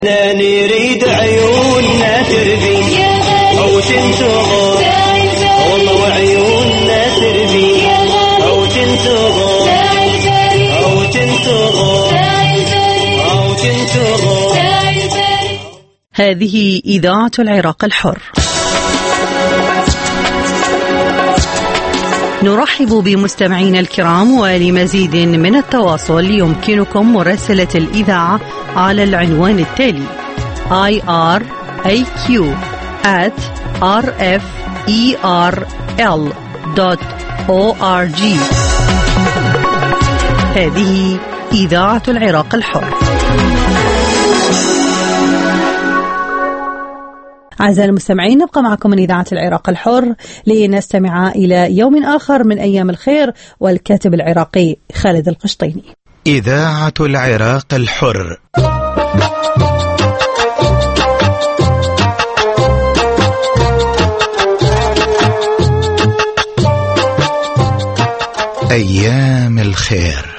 لا نريد عيوننا تربي أو تنتظر والله وعيوننا تربي أو تنتظر أو تنتظر أو تنتظر. هذه إذاعة العراق الحر. نرحب بمستمعينا الكرام، ولمزيد من التواصل يمكنكم مراسلة الإذاعة على العنوان التالي iraq@rferl.org. هذه إذاعة العراق الحر. أعزائي المستمعين، نبقى معكم من إذاعة العراق الحر لنستمع إلى يوم آخر من أيام الخير والكاتب العراقي خالد القشطيني. إذاعة العراق الحر. أيام الخير.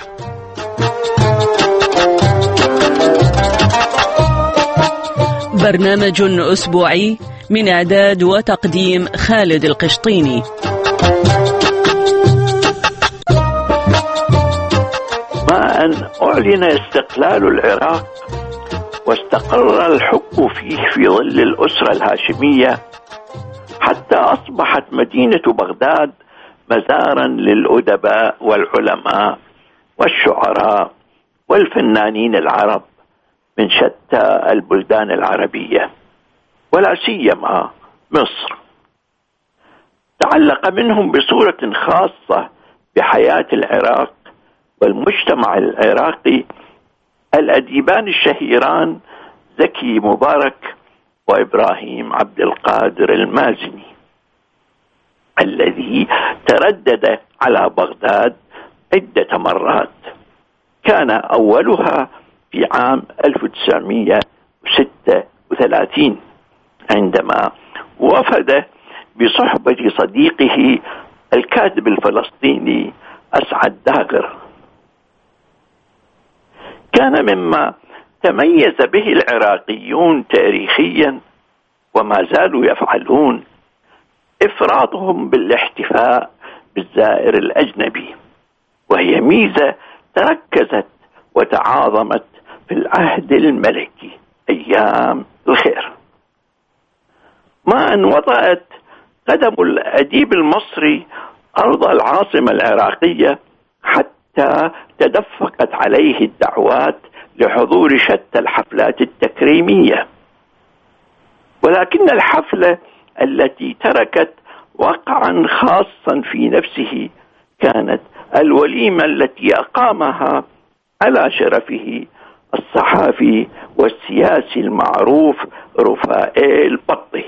برنامج أسبوعي من إعداد وتقديم خالد القشطيني. ما أن أعلن استقلال العراق واستقر الحكم فيه في ظل الأسرة الهاشمية، حتى أصبحت مدينة بغداد مزارا للأدباء والعلماء والشعراء والفنانين العرب من شتى البلدان العربية، ولا سيما مصر. تعلق منهم بصورة خاصة بحياة العراق والمجتمع العراقي الأديبان الشهيران زكي مبارك وإبراهيم عبد القادر المازني، الذي تردد على بغداد عدة مرات. كان أولها في عام 1936 عندما وفد بصحبة صديقه الكاتب الفلسطيني أسعد داغر. كان مما تميز به العراقيون تاريخيا وما زالوا يفعلون إفراطهم بالاحتفاء بالزائر الأجنبي، وهي ميزة تركزت وتعاظمت في العهد الملكي أيام الخير. ما أن وطأت قدم الأديب المصري أرض العاصمة العراقية حتى تدفقت عليه الدعوات لحضور شتى الحفلات التكريمية، ولكن الحفلة التي تركت وقعا خاصا في نفسه كانت الوليمة التي أقامها على شرفه الصحافي والسياسي المعروف رفائيل بطي.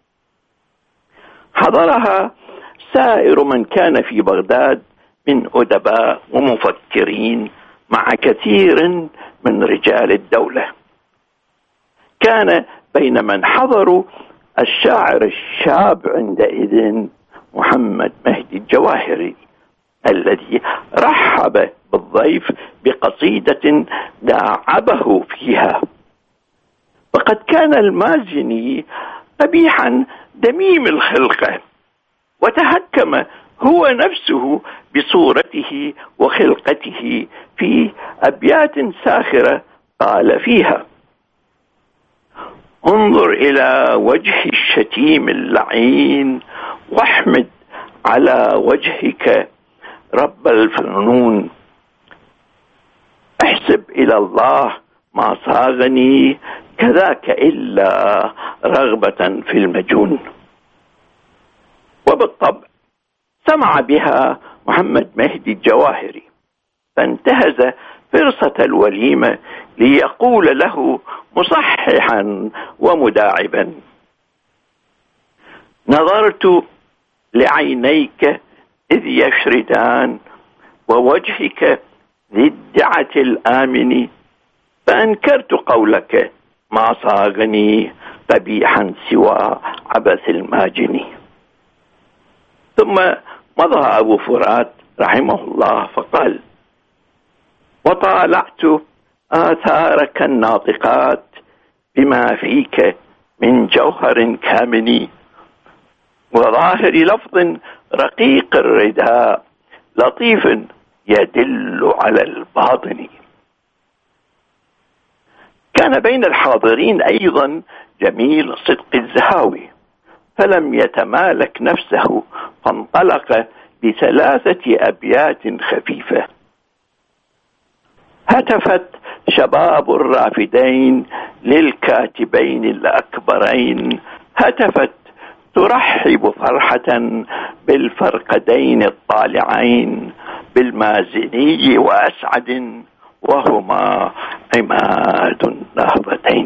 حضرها سائر من كان في بغداد من أدباء ومفكرين مع كثير من رجال الدولة. كان بين من حضروا الشاعر الشاب عندئذ محمد مهدي الجواهري، الذي رحب بالضيف بقصيدة داعبه فيها. وقد كان المازني قبيحا دميم الخلقة، وتهكم هو نفسه بصورته وخلقته في أبيات ساخرة قال فيها: انظر إلى وجه الشتيم اللعين واحمد على وجهك رب الفنون، احسب إلى الله ما صاغني كذاك إلا رغبة في المجون. وبالطبع سمع بها محمد مهدي الجواهري، فانتهز فرصة الوليمة ليقول له مصححا ومداعبا: نظرت لعينيك إذ يشردان ووجهك ذي الدعة الآمن، فأنكرت قولك ما صاغني قبيحا سوى عبث الماجن. ثم مضى أبو فرات رحمه الله فقال: وطالعت آثارك الناطقات بما فيك من جوهر كامن، وظاهر لفظ رقيق الرداء لطيف يدل على الباطن. كان بين الحاضرين أيضا جميل صدق الزهاوي، فلم يتمالك نفسه فانطلق ب3 أبيات خفيفة: هتفت شباب الرافدين للكاتبين الأكبرين، هتفت ترحب فرحة بالفرقدين الطالعين، بالمازني وأسعد وهما عماد النهضتين.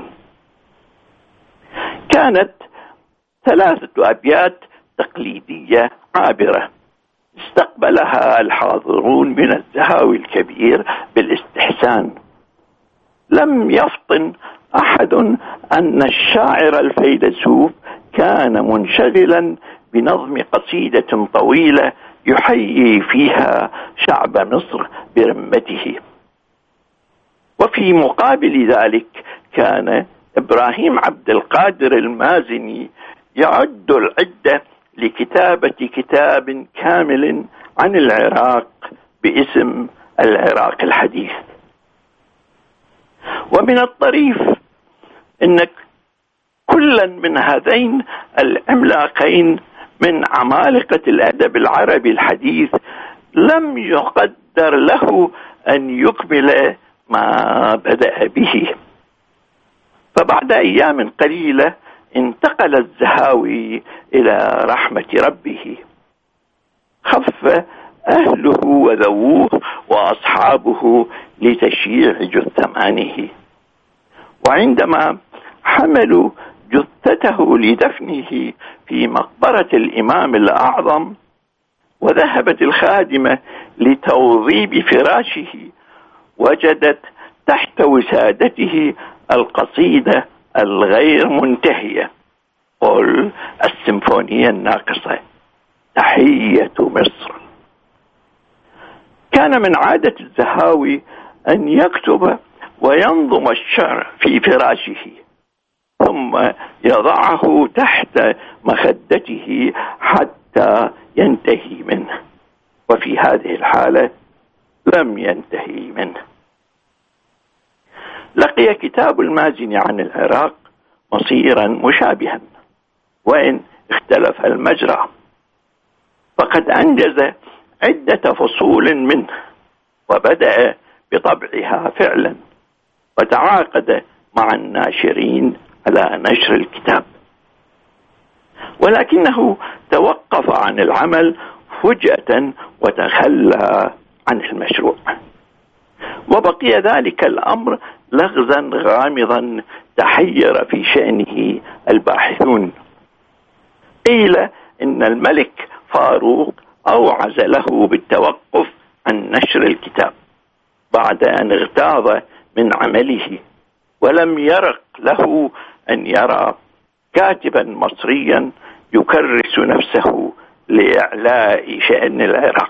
كانت 3 أبيات تقليدية عابرة استقبلها الحاضرون من الزهاوي الكبير بالاستحسان. لم يفطن أحد أن الشاعر الفيلسوف كان منشغلا بنظم قصيدة طويلة يحيي فيها شعب مصر برمته. وفي مقابل ذلك كان إبراهيم عبد القادر المازني يعد العدة لكتابة كتاب كامل عن العراق باسم العراق الحديث. ومن الطريف أن كلا من هذين العملاقين من عمالقة الأدب العربي الحديث لم يقدر له أن يكمل ما بدأ به. فبعد أيام قليلة انتقل الزهاوي إلى رحمة ربه. خف أهله وذووه وأصحابه لتشييع جثمانه، وعندما حملوا جثته لدفنه في مقبرة الإمام الأعظم وذهبت الخادمة لتوضيب فراشه، وجدت تحت وسادته القصيدة الغير منتهية، قل السيمفونية الناقصة، تحية مصر. كان من عادة الزهاوي أن يكتب وينظم الشعر في فراشه ثم يضعه تحت مخدته حتى ينتهي منه، وفي هذه الحالة لم ينتهي منه. لقي كتاب المازني عن العراق مصيرا مشابها وإن اختلف المجرى، فقد أنجز عدة فصول منه وبدأ بطبعها فعلا، وتعاقد مع الناشرين على نشر الكتاب، ولكنه توقف عن العمل فجأة وتخلى عن المشروع، وبقي ذلك الأمر لغزا غامضا تحير في شأنه الباحثون. قيل إن الملك فاروق أوعز له بالتوقف عن نشر الكتاب بعد أن اغتاظ من عمله، ولم يرق له أن يرى كاتبا مصريا يكرس نفسه لإعلاء شأن العراق.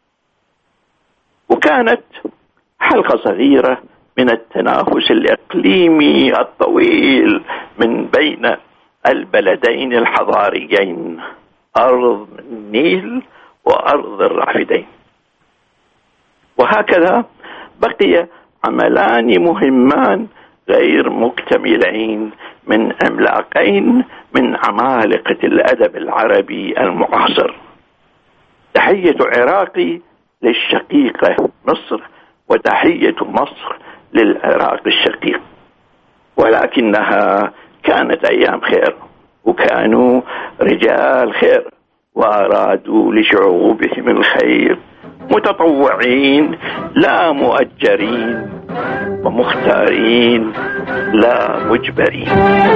وكانت حلقة صغيرة من التنافس الإقليمي الطويل من بين البلدين الحضاريين، أرض النيل وأرض الرافدين. وهكذا بقي عملان مهمان غير مكتملين من عملاقين من عمالقة الأدب العربي المعاصر: تحية عراقي للشقيقة مصر، وتحية مصر للعراق الشقيق. ولكنها كانت أيام خير، وكانوا رجال خير، وأرادوا لشعوبهم الخير، متطوعين لا مؤجرين، ومختارين لا مجبرين.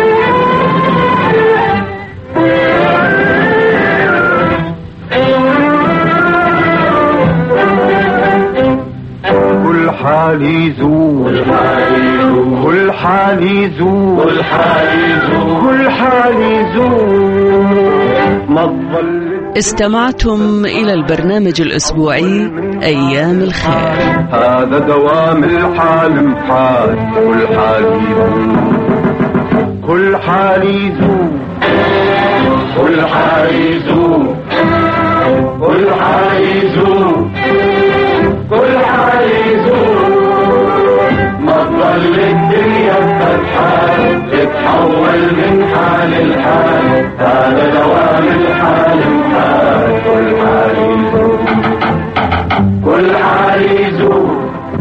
كل حالي زول، كل حالي زول، كل حالي زول. استمعتم إلى البرنامج الأسبوعي أيام الخير. هذا دوام الحال محال، كل حالي زول. كل حال يزول كل حال يزول كل حال يزول كل حال يزول ما تضل الدنيا بفتحة تتحول من حال لحال هذا دوام الحال الحال كل حال يزول كل حال يزول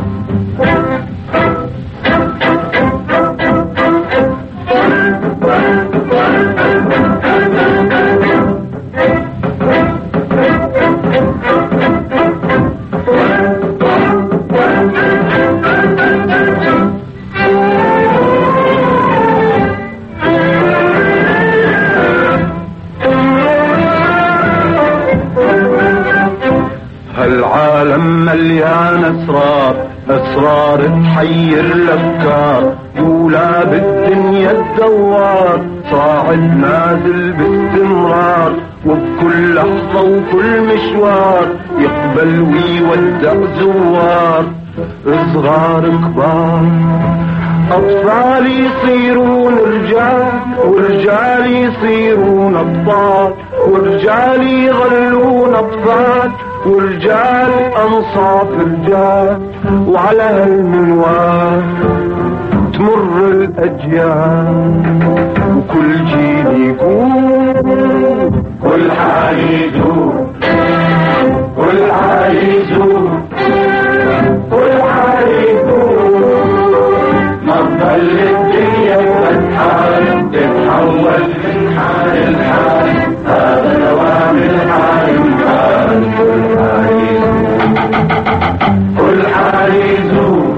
هالعالم مليان أسرار تحير الأفكار دولاب الدنيا الدوار صاعد نازل باستمرار وبكل لحظة وكل مشوار يقبل ويودع زوار صغار كبار أطفال يصيرون رجال ورجال يصيرون أبطال ورجال يغلون أطفال ورجال أنصاف رجال وعلى هالمنوال تمر الأجيال وكل جيل يقول كل حال يدور كل حال يزور كل حال يدور ما تضل الدنيا فتحة تتحول من حال لحال هذا دوام الحال الحال كل حال يزور كل حال يزور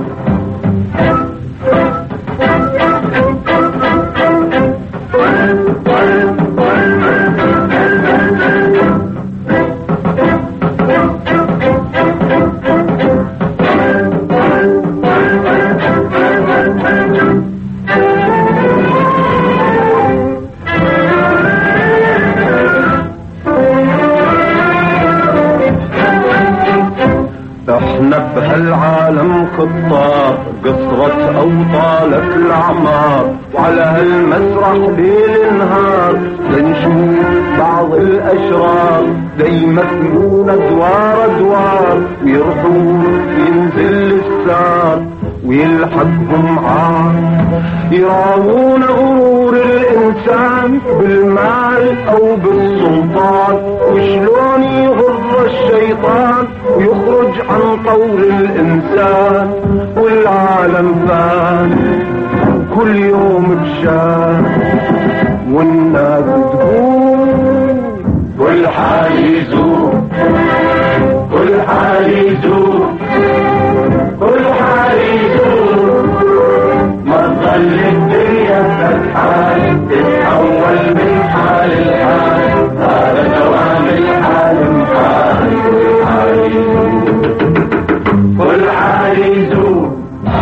احنا بهالعالم خطار قصرت اوطالك الاعمار وعلى هالمسرح ليل نهار لنشوف بعض الاشرار دايمتنون ادوار ويرحون ينزل السار ويلحقهم عار يراوون غرور الانسان بالمال او بالسلطان وشلون يغر الشيطان ويخرج عن طور الانسان والعالم فان كل يوم بشان والناس تقول كل حال يزور كل حال يزور كل حال يزور ما تضل الدنيا فتحة تتحول من حال لحال هذا دوام الحال الحال كل حال يزور كل حال يزور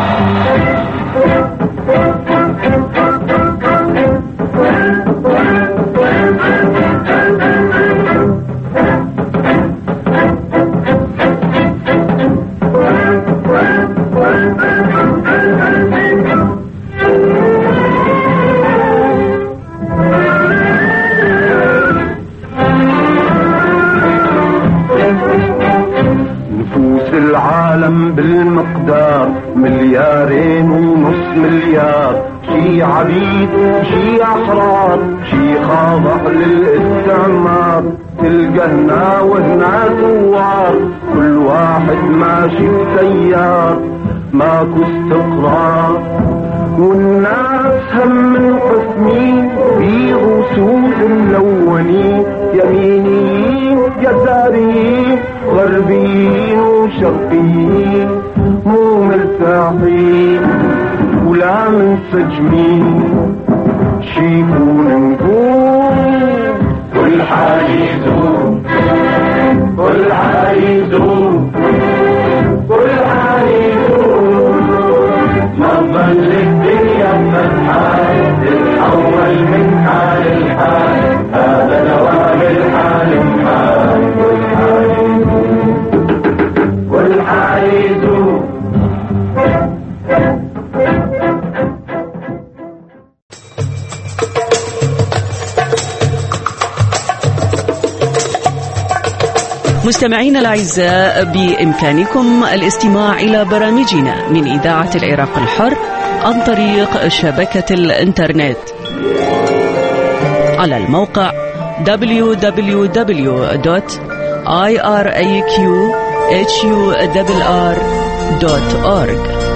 العالم بالمقدار 2.5 مليار شي عبيد شي احرار شي خاضع للاستعمار تلقى هنا وهنا ثوار كل واحد ماشي بسيار ماكو استقرار والناس هم منقسمين بيض سود ملونين يمينيين يساريين غربيين وشرقيين مو مرتاحين ولا منسجمين شيكون نقول كل حال يزور كل حال يزور كل حال يزور ما تضل الدنيا فتحة تتحول من حال لحال هذا دوام الحال الحال كل حال يزور كل حال يزور مستمعينا الأعزاء، بإمكانكم الاستماع إلى برامجنا من إذاعة العراق الحر عن طريق شبكة الإنترنت على الموقع www.iraqhurr.org.